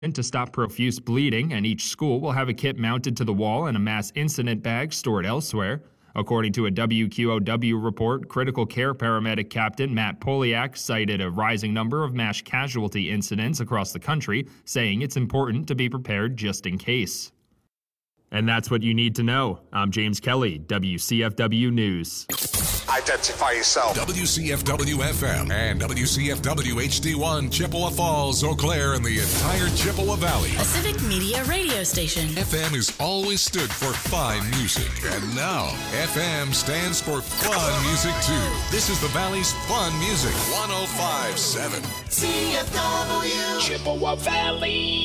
to stop profuse bleeding, and each school will have a kit mounted to the wall and a mass incident bag stored elsewhere. According to a WQOW report, critical care paramedic Captain Matt Poliak cited a rising number of mass casualty incidents across the country, saying it's important to be prepared just in case. And that's what you need to know. I'm James Kelly, WCFW News. Identify yourself. WCFW-FM and WCFW-HD1, Chippewa Falls, Eau Claire, and the entire Chippewa Valley. A civic media radio station. FM has always stood for fine music. And now, FM stands for fun music, too. This is the Valley's fun music. 105.7. CFW. Chippewa Valley.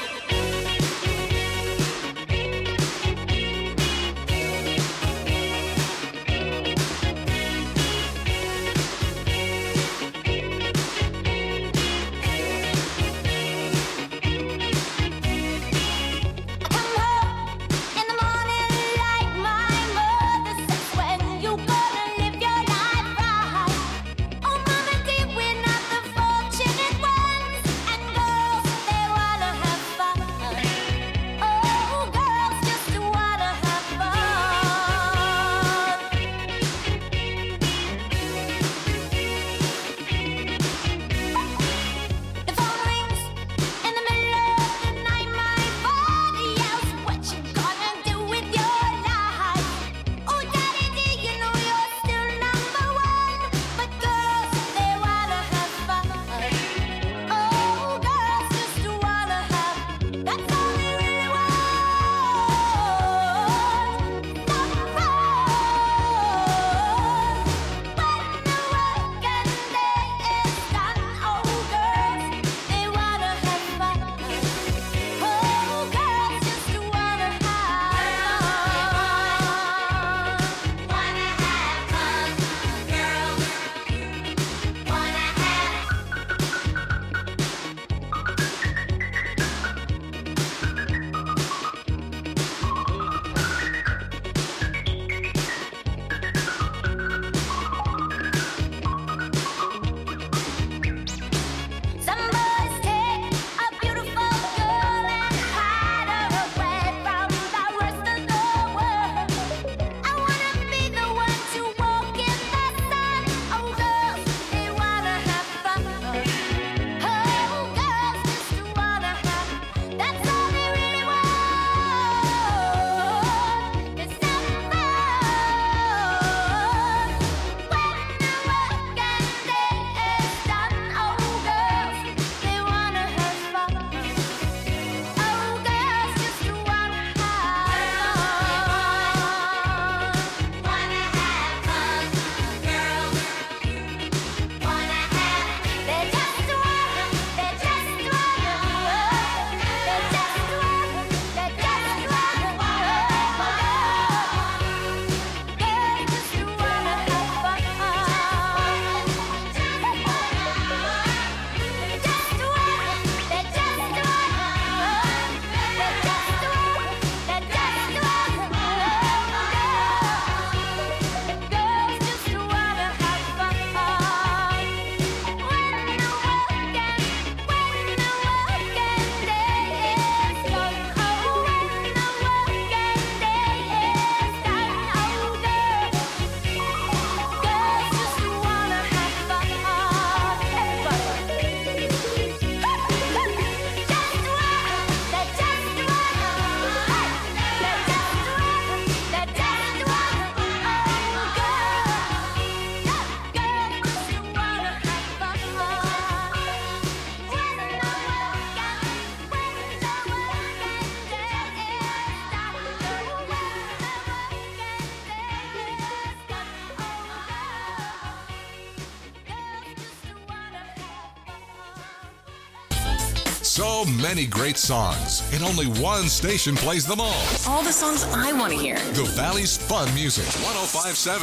So many great songs, and only one station plays them all. All the songs I want to hear. The Valley's Fun Music, 105.7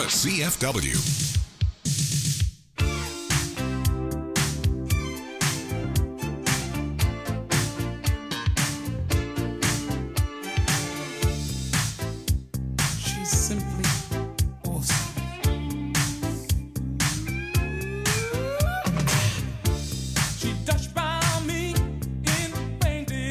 CFW. She dashed by me in a painted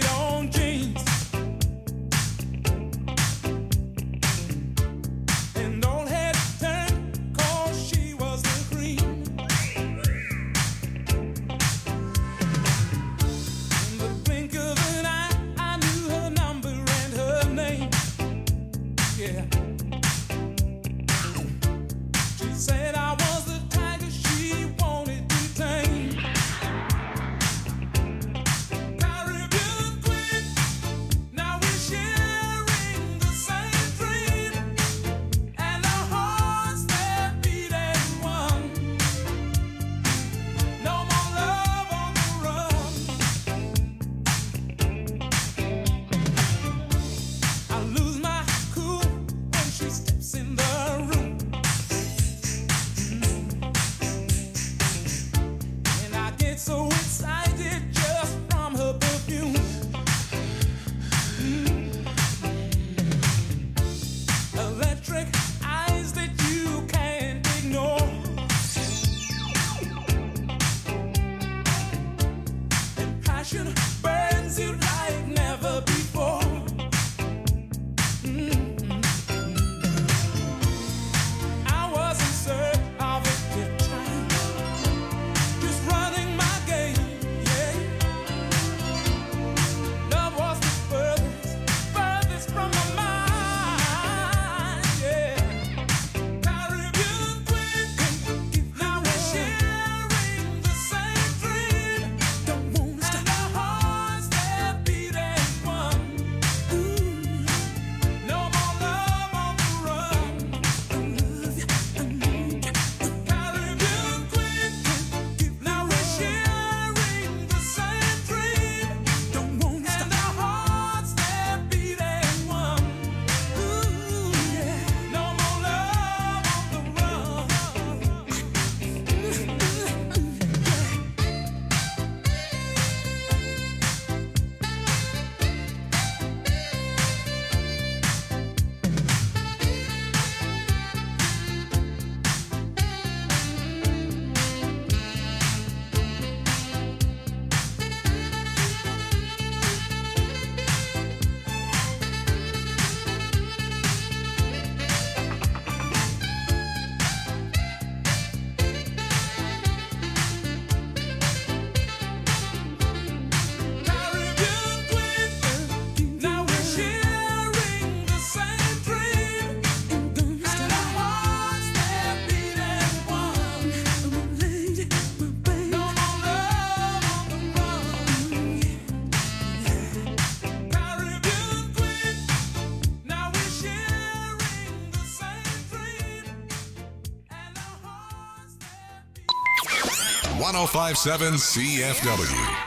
1057 CFW.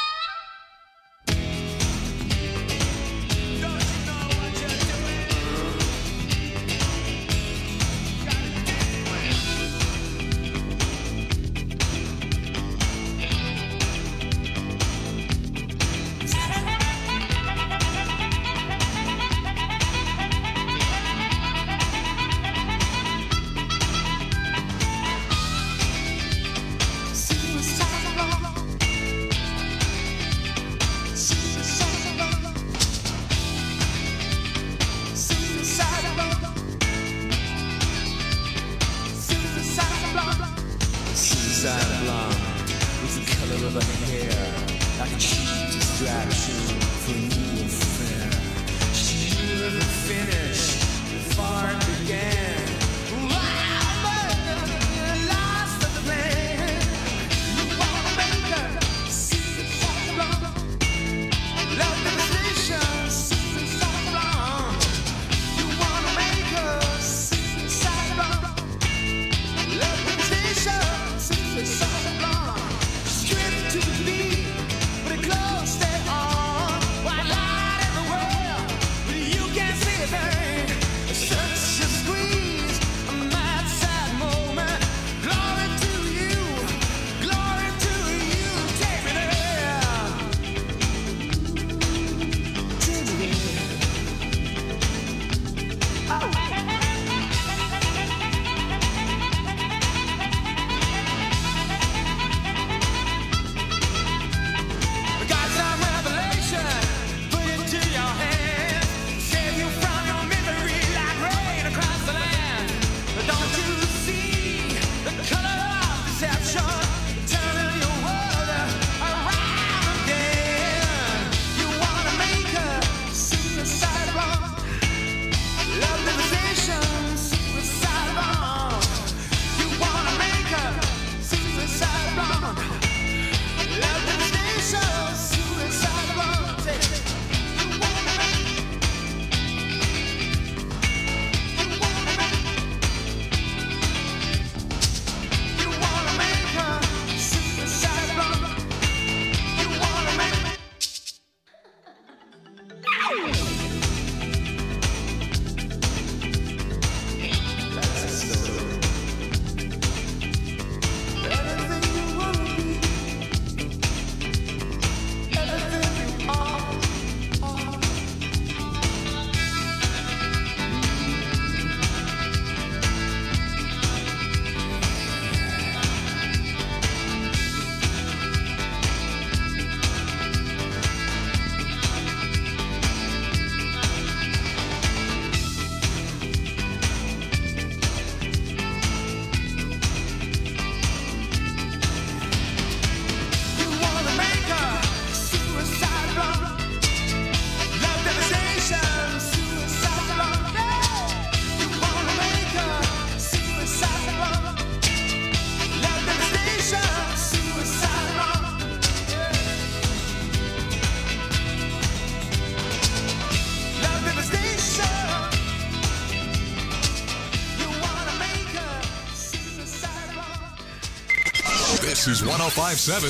This is 1057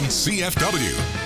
CFW.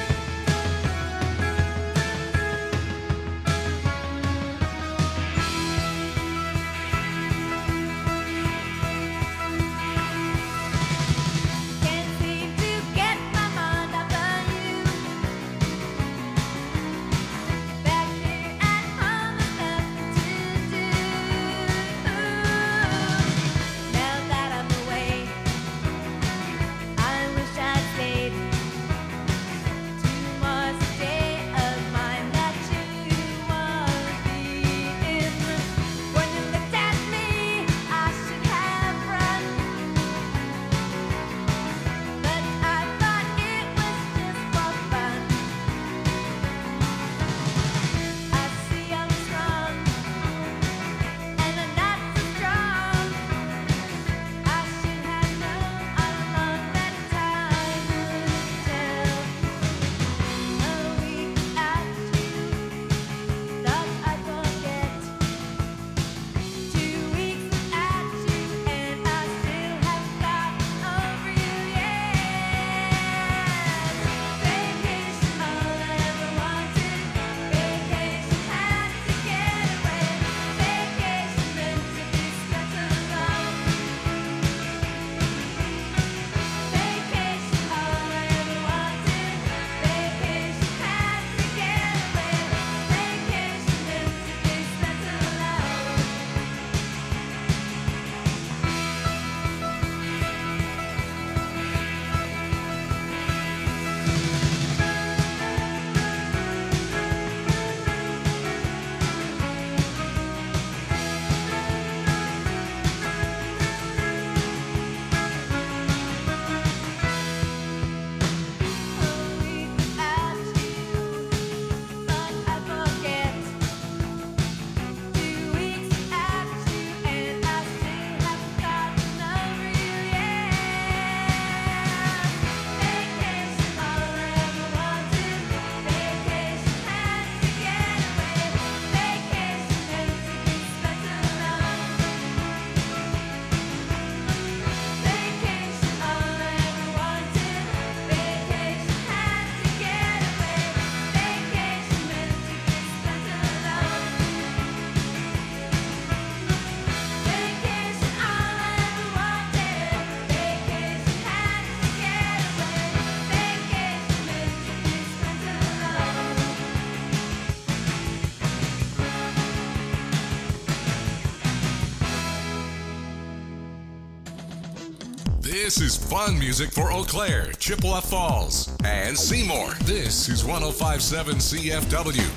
This is fun music for Eau Claire, Chippewa Falls, and Seymour. This is 105.7 CFW.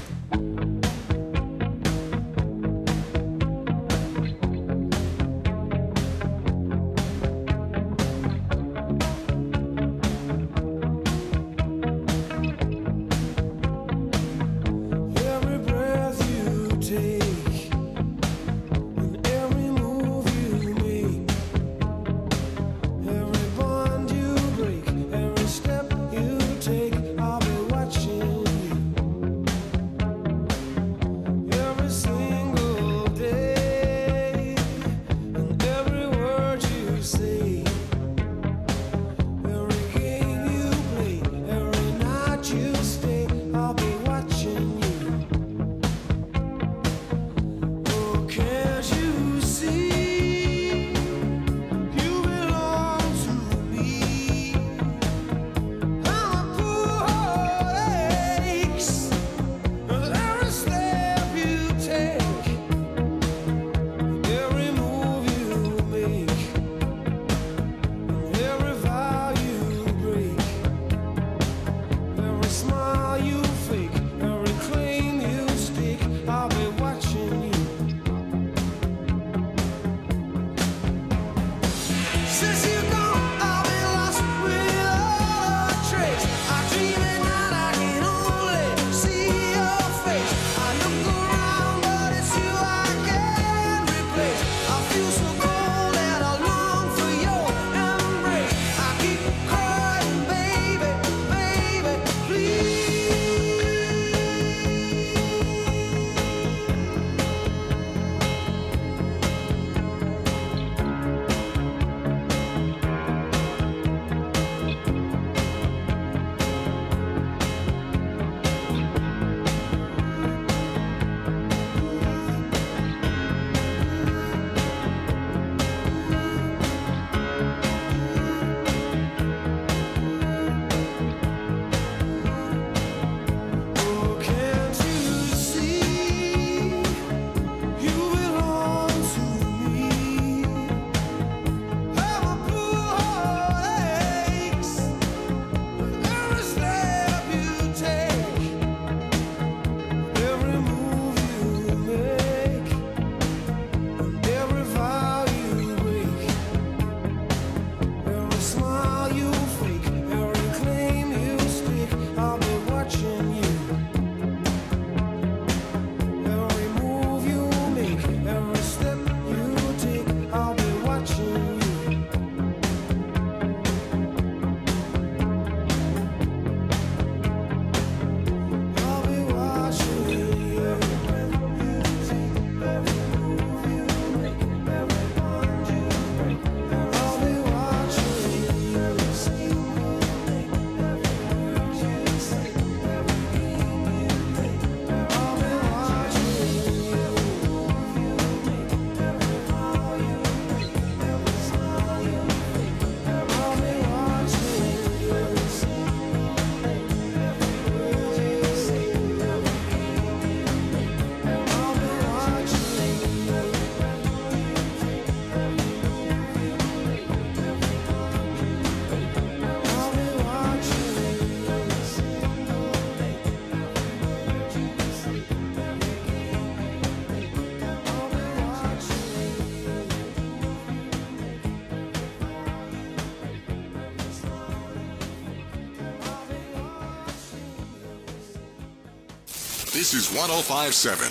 This is 105.7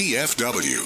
CFW.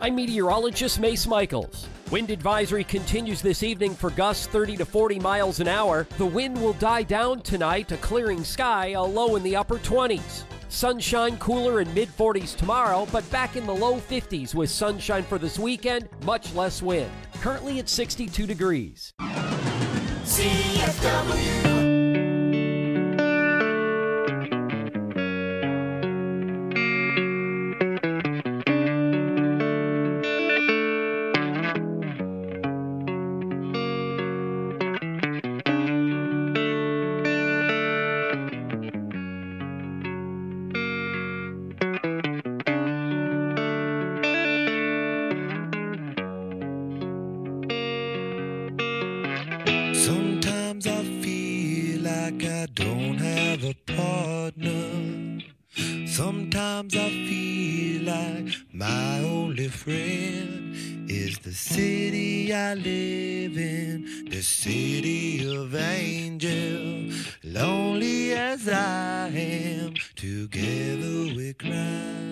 I'm meteorologist Mace Michaels. Wind advisory continues this evening for gusts 30 to 40 miles an hour. The wind will die down tonight, a clearing sky, a low in the upper 20s. Sunshine cooler in mid-40s tomorrow, but back in the low 50s with sunshine for this weekend, much less wind. Currently at 62 degrees. CFW. Sometimes I feel like I don't have a partner. Sometimes I feel like my only friend is the city I live in, the city of angels. Lonely as I am, together we cry.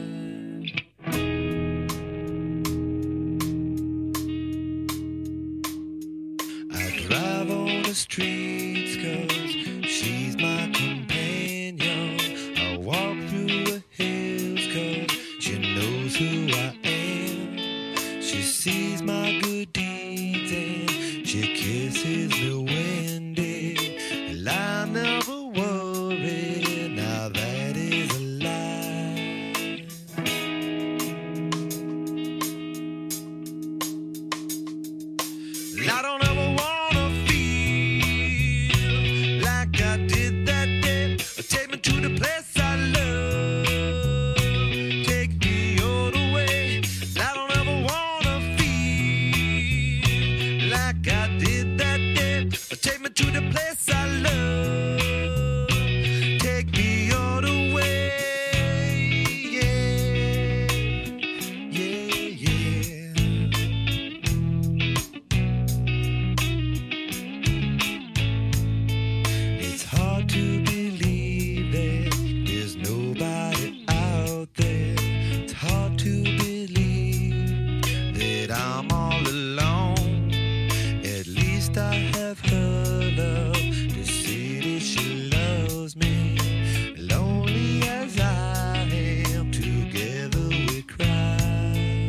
Drive on the streets 'cause she's my companion. I walk through the hills 'cause she knows who I am. She sees my good deeds and she kisses me windy. And I never worry, now that is a lie. I don't ever want to the place I love, take me all the way. I don't ever wanna feel like I did that day. Take me to the place I love, take me all the way. Yeah, yeah, yeah. It's hard to believe there's nobody out there. It's hard to believe that I'm all alone. At least I have her love to see that she loves me. Lonely as I am, together we cry.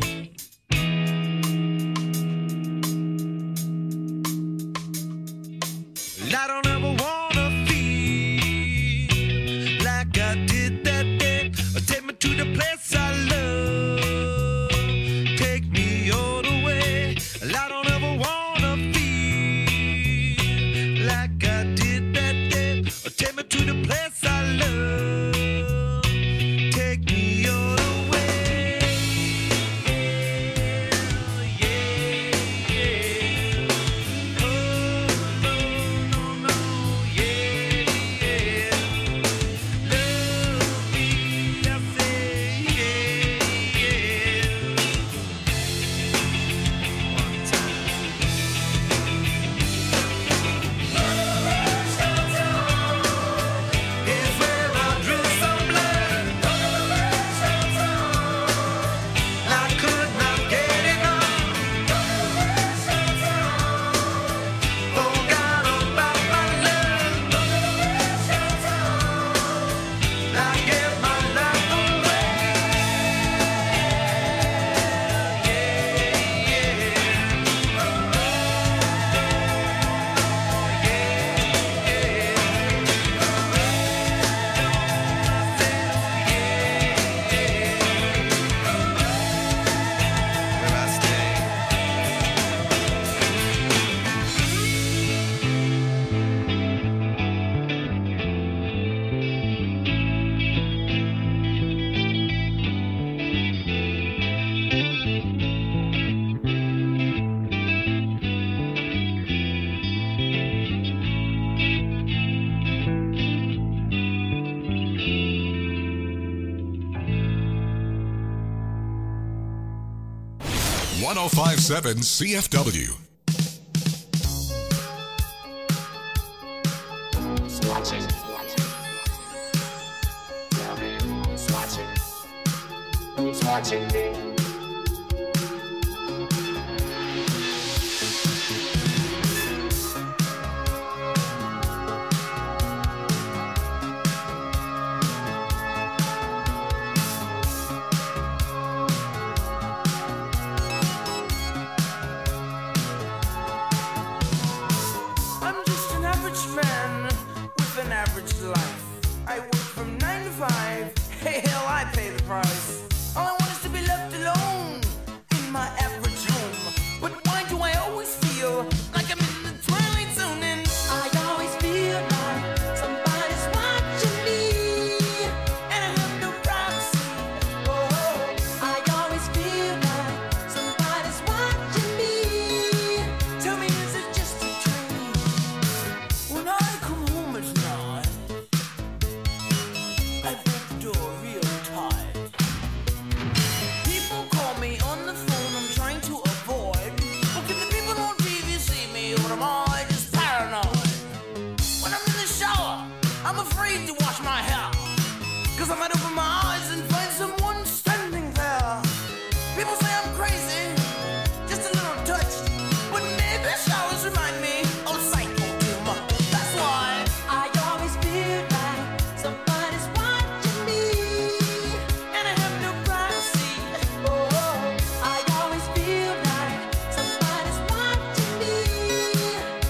I don't ever wanna feel like I did that day. Take me to the place I love, take me all the way. I don't ever wanna feel like I did that day. Take me to the place I love, take me all the way. Yeah, yeah, yeah. Oh, no, no, no, yeah, yeah. Love me, I say, yeah, yeah. One time. Is where I drew some blood. I could not get enough. Forgot about my love. I gave my life away. Where I stay. .1057 CFW. Who's watching? Tell me who's watching? Who's watching me? but I'm always just paranoid. When I'm in the shower, I'm afraid to wash my hair, 'cause I might open my eyes and find someone standing there. People say I'm crazy, just a little touched, but maybe showers remind me of Psycho humor. That's why I always feel like somebody's watching me, and I have no privacy. oh, I always feel like somebody's watching me.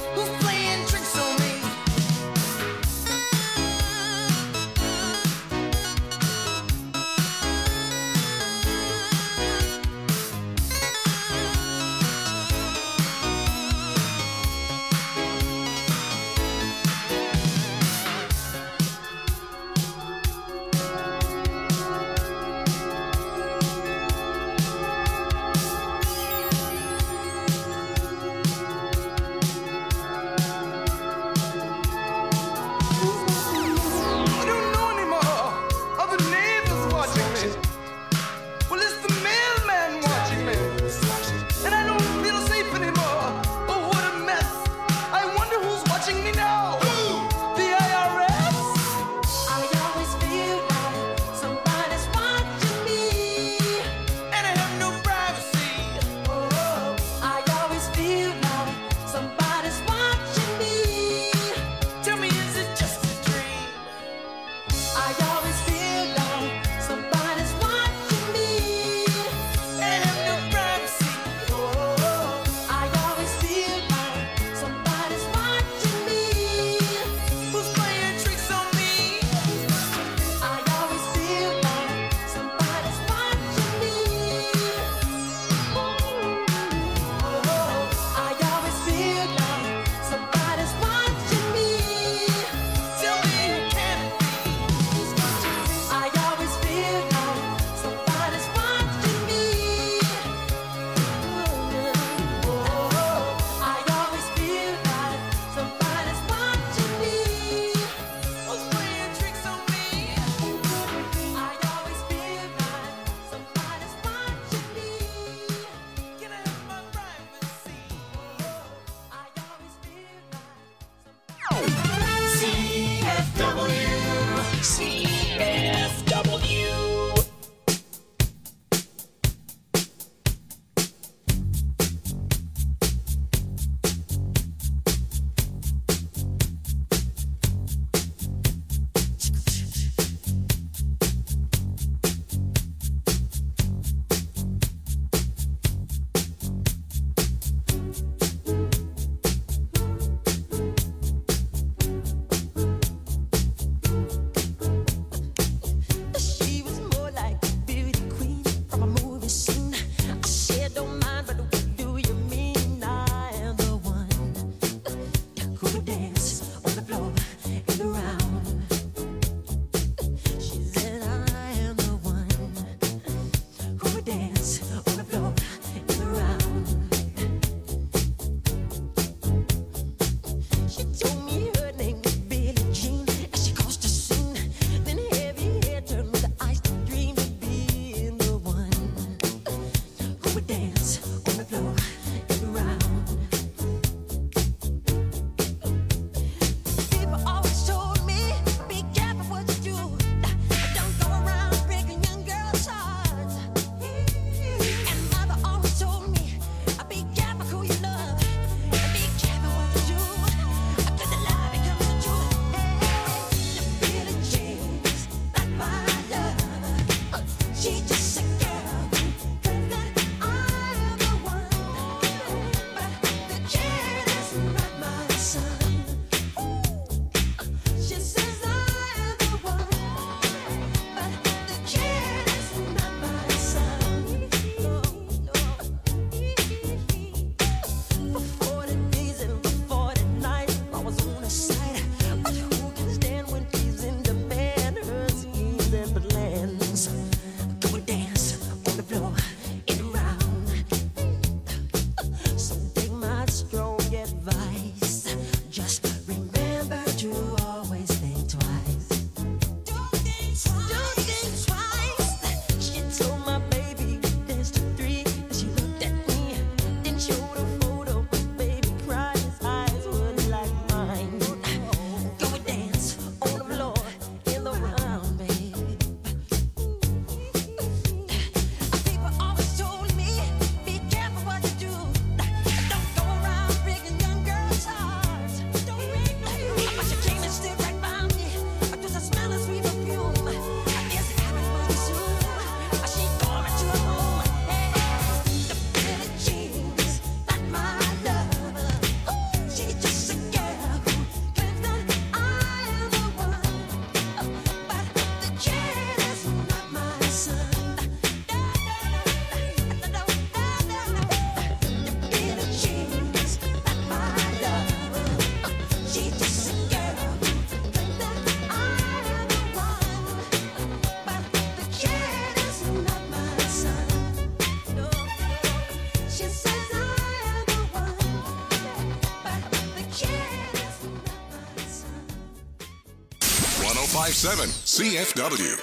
1057 CFW.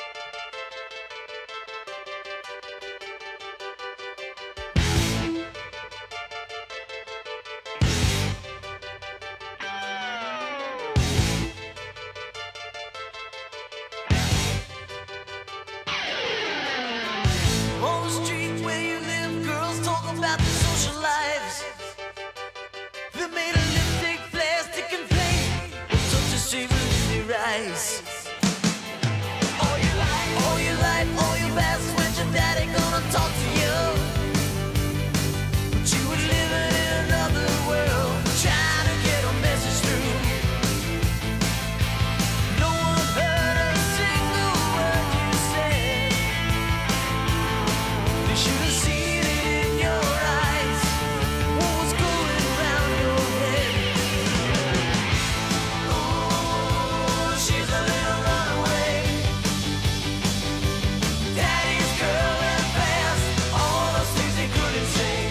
On the street where you live, girls talk about their social lives. They made of lipstick, plastic, and paint, with such a shame in their eyes. All your life, all your past, when your daddy gonna talk to you. But you were living in another world, trying to get a message through. No one heard a single word you said. They should have seen it in your eyes, what was going round your head. Oh, she's a little runaway. Daddy's girl and fast, all those things they couldn't say.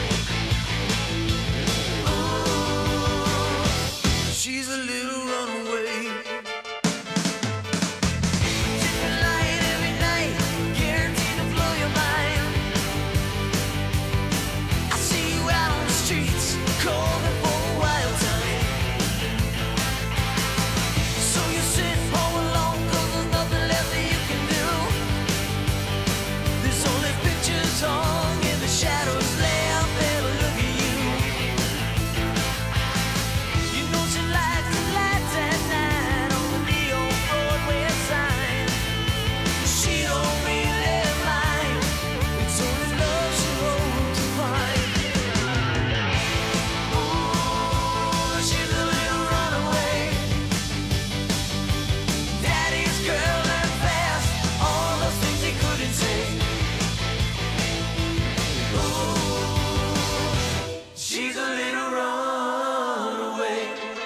Oh, she's a little runaway. Different light every night, guaranteed to blow your mind. I see you out on the streets, calling for a wild time. So you sit home alone, 'cause there's nothing left that you can do. There's only pictures hung in the shadows, left there to look at you. You know she likes the lights at night on the neon Broadway sign. She don't really mind, it's only love she hopes to find. Oh, she's a little runaway. Daddy's girl and fast, all those things he couldn't say. Oh, she's a little runaway.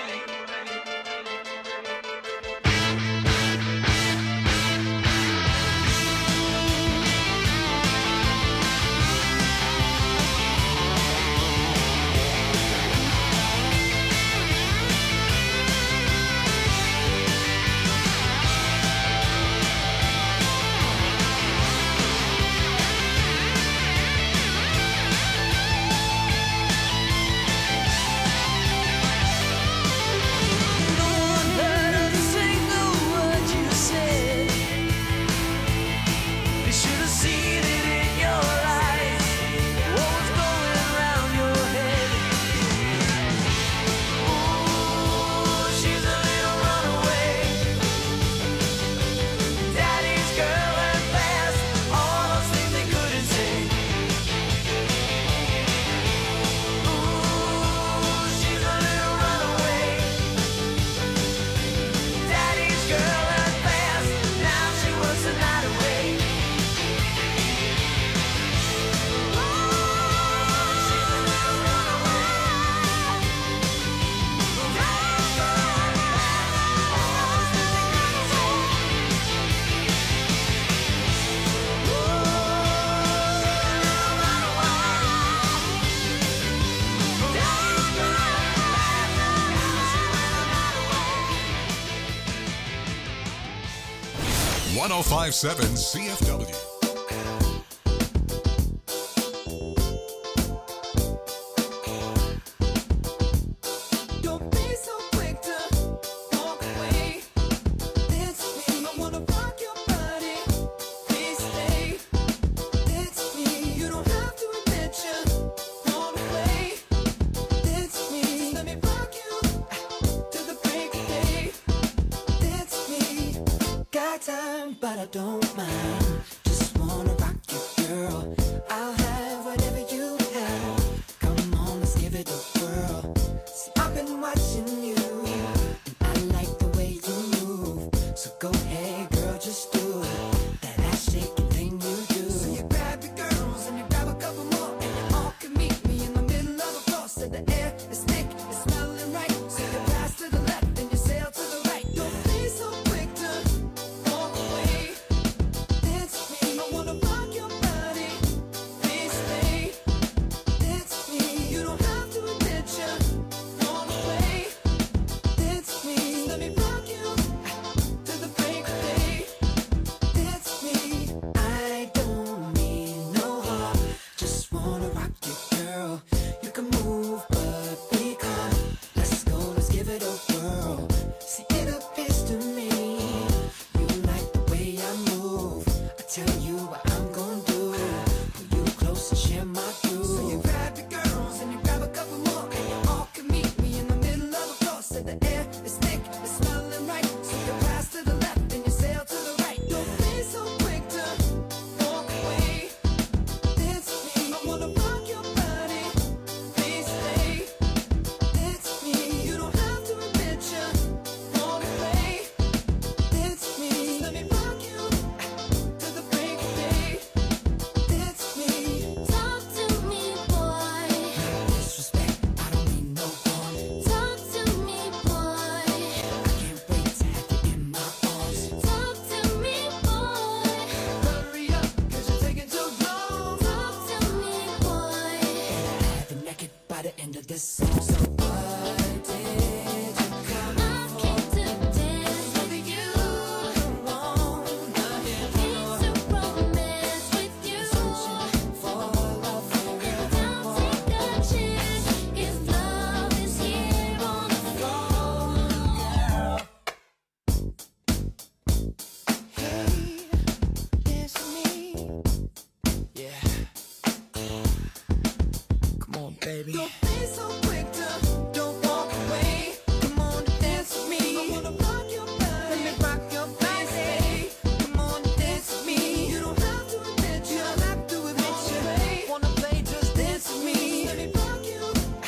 1057 CFW. Don't be so quick to walk away. It's me. I wanna rock your body. Please stay. It's me. You don't have to admit you're gone away. It's me. Just let me rock you to the break of day. It's me. Got time, but I don't mind. Just wanna rock you, girl. I'll have whatever you have. Come on, let's give it a whirl. See, I've been watching you, and I like the way you move. So go ahead, girl, just do it. That ass shaking thing you do. So you grab your girls and you grab a couple more, and you all can meet me in the middle of the floor. So the air is thick, it's smelling right. So you pass to the left and you sail to the right. Don't be so quick to walk away. It's me. I wanna rock your body. Please stay. It's me. You don't have to admit you're gone away. It's me. Let me rock you to by the end of this song. So what did you come for? I came to dance with you. Came to romance with you. Searching for love for real. Don't take a chance if love is here on the floor, girl. Hey, dance with me. Yeah. Come on, baby. Don't be so quick to don't walk away. Come on, dance with me. I wanna rock your body. Let me rock your body. Come on, dance with me. You don't have to admit you. Don't have to admit you. Wanna play? Just dance with me. Let me rock you.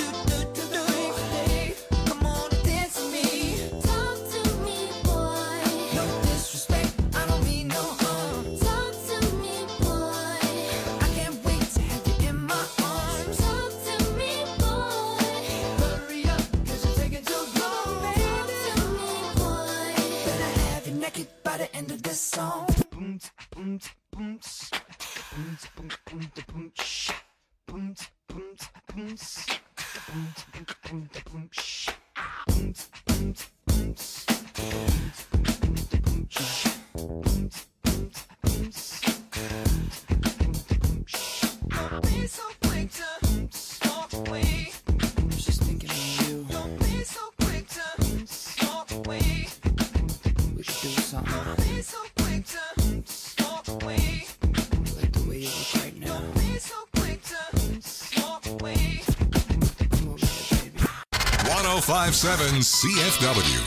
Come on, dance with me. Talk to me, boy. No disrespect. I don't mean no harm. Talk to me, boy. I can't wait to have you in my arms. Talk to me, boy. Hurry up, 'cause you're taking too long. Talk to me, boy. Better have you naked by the end of this song. Boom, boom, boom, boom, boom, boom, boom, boom, boom, boom, boom, boom, boom, don't be so quick to walk away. I'm just thinking of you. Don't be so quick to walk away. We should do something. Don't be so quick to walk away. I like the way you look right now. Don't be so quick to walk away. Come over here, baby. 1057 CFW.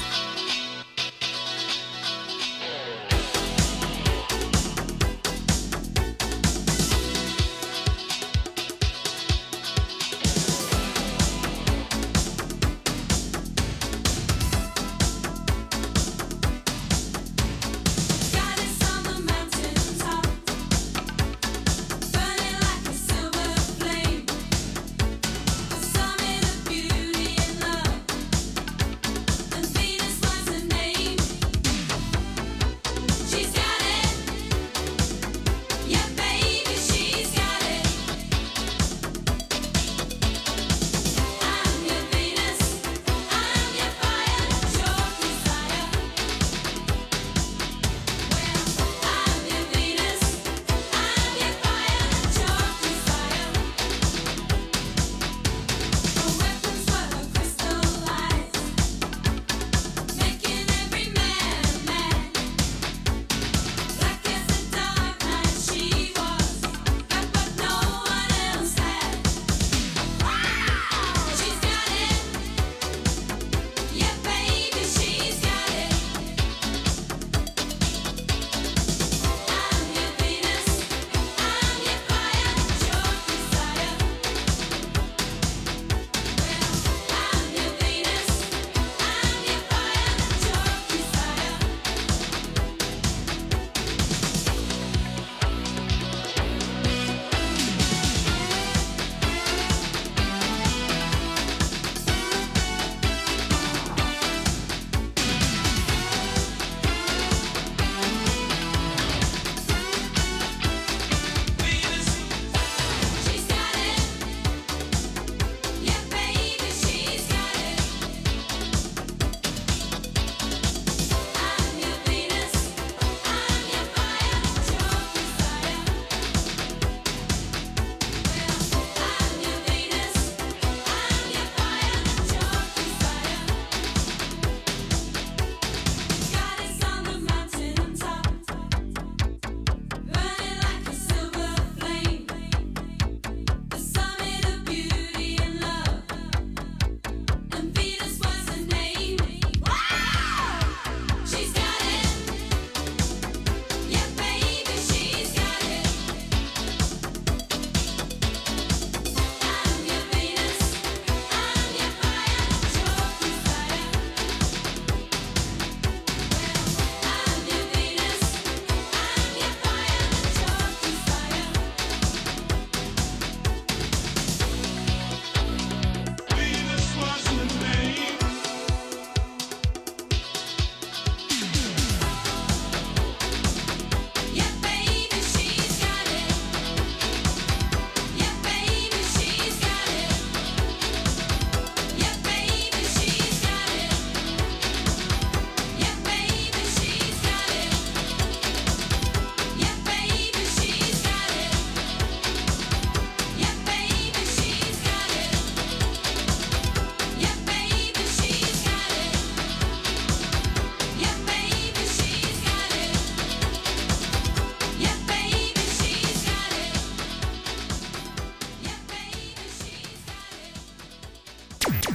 Goddess on the mountain top, burning like a silver flame. The summit of beauty and love, and Venus.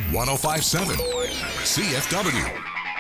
105.7 CFW.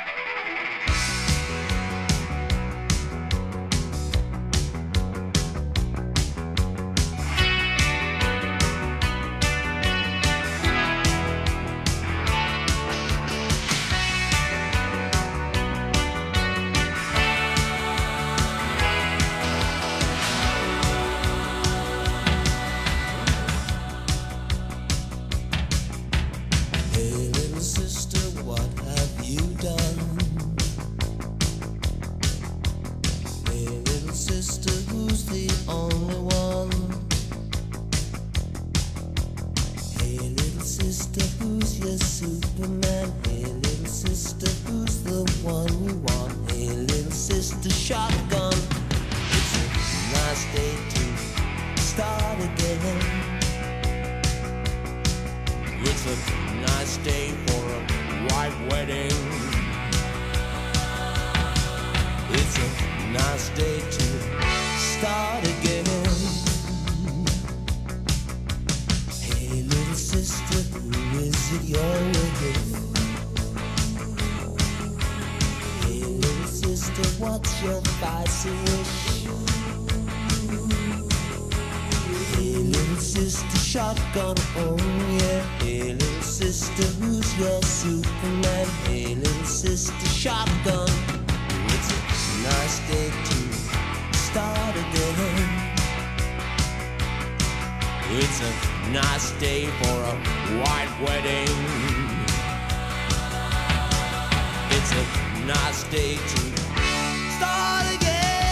Shotgun, oh yeah. Hey little sister, who's your Superman? Hey little sister, shotgun. It's a nice day to start again. It's a nice day for a white wedding. It's a nice day to start again.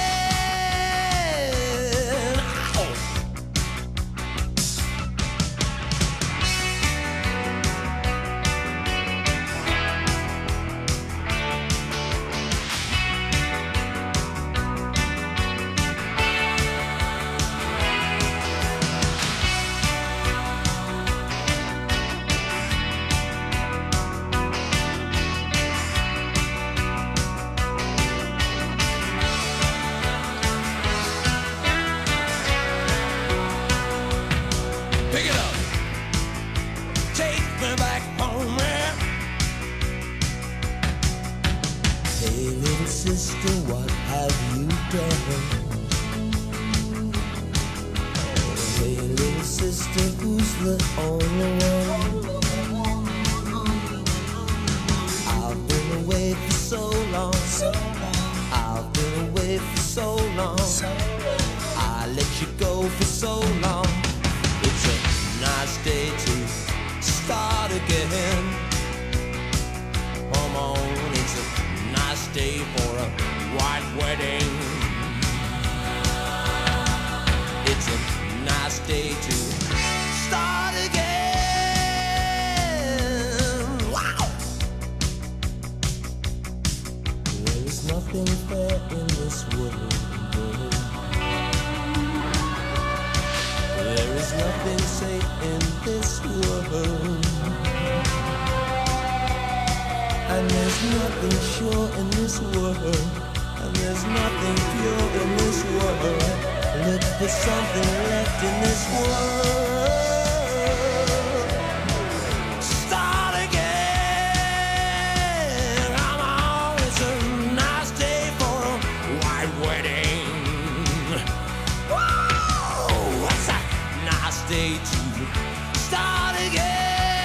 Day to start again.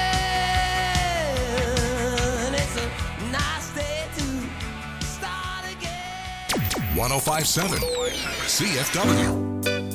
105.7 CFW.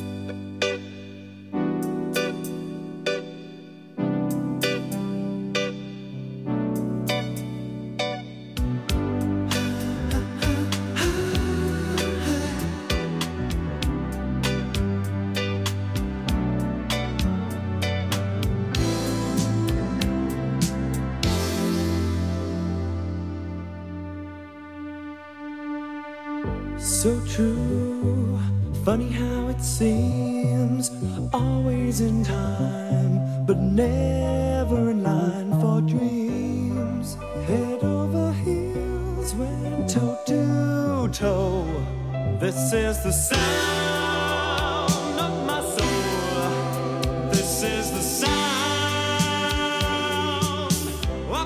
So true, funny how it seems, always in time, but never in line for dreams. Head over heels, went toe to toe. This is the sound of my soul. This is the sound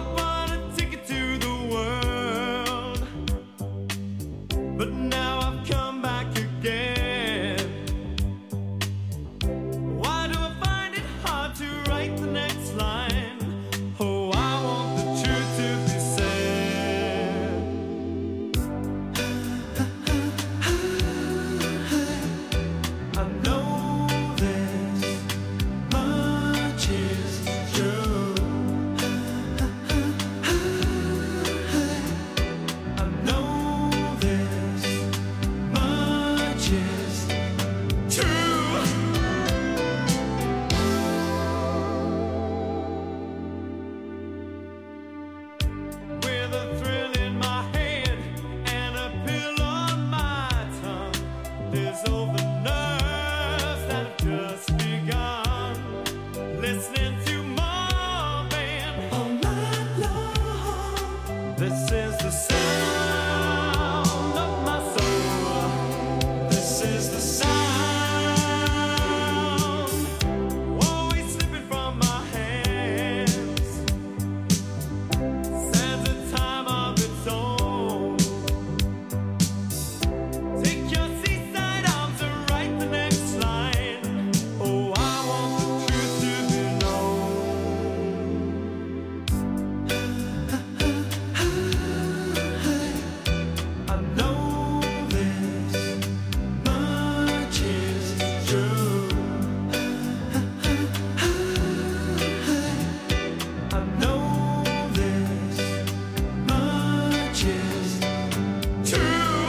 sound of my soul. This is the sound, always slipping from my hands. Stands a time of its own. Take your seaside arms and write the next line. Oh, I want the truth to be known. I know this much is true. I know this much is true.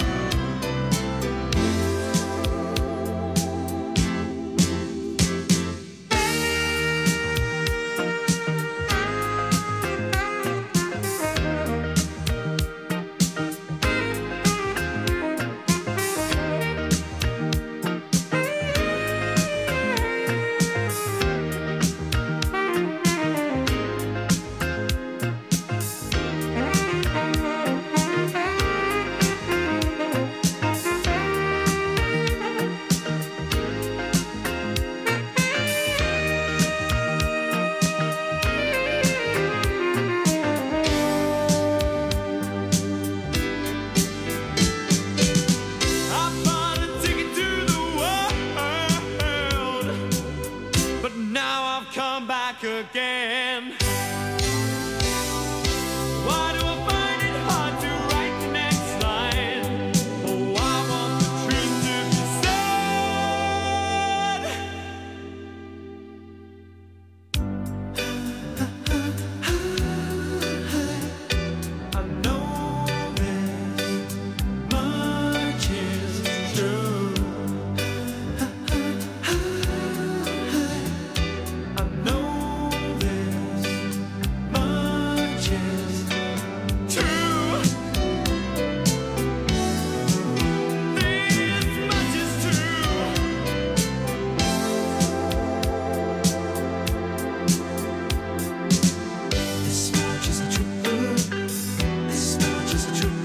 I bought a ticket to the world, but now I've come back again. Why do I find it hard to write the next line? Oh, I want the truth to be said. I know this much is true. I know this much is true. This much is true. This much is true. This much is true.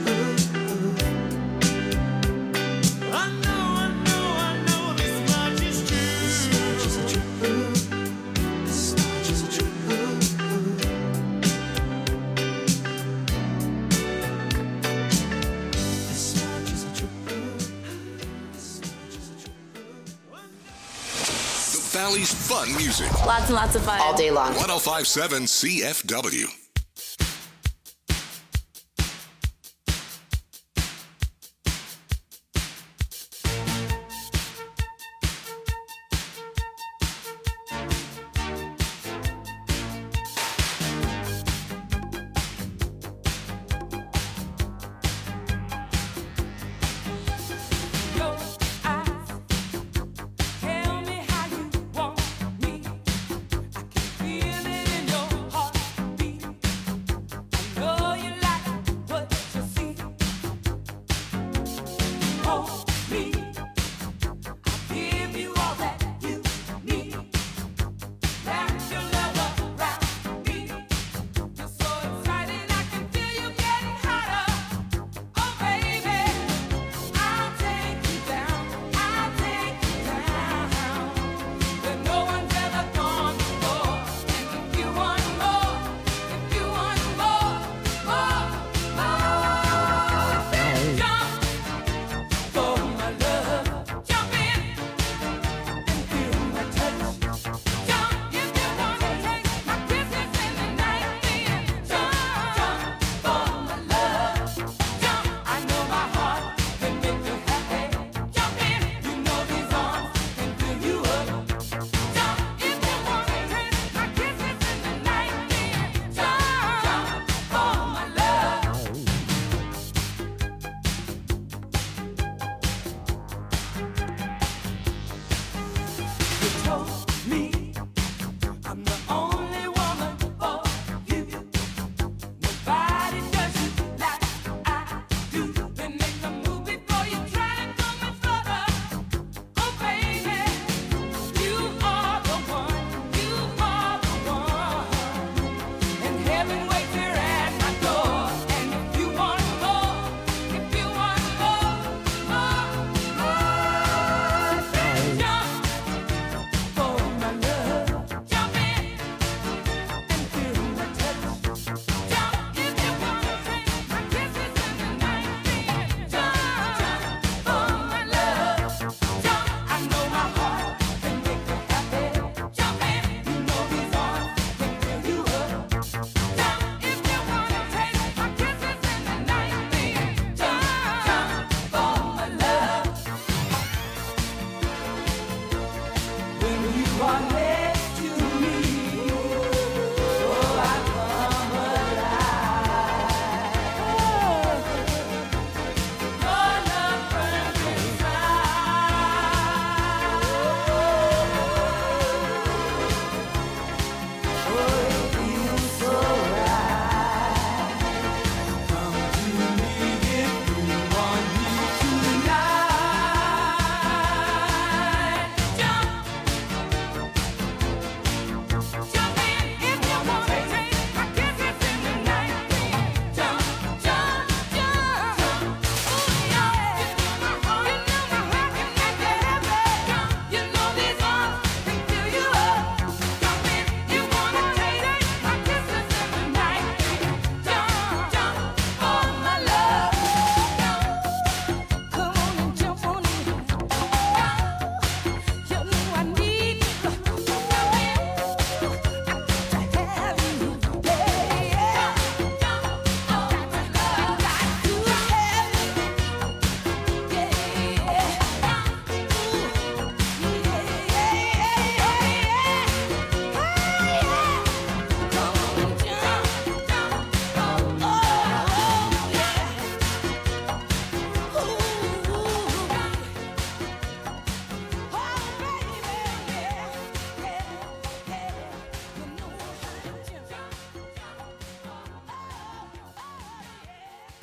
I know this much is true. This much is true. This much is true. This much is true. This much is true. The Valley's fun music. Lots and lots of fun. All day long. 1057 CFW. Your eyes tell me how you want me. I can feel it in your heartbeat.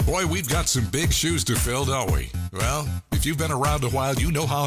Boy, we've got some big shoes to fill, don't we? Well, if you've been around a while, you know how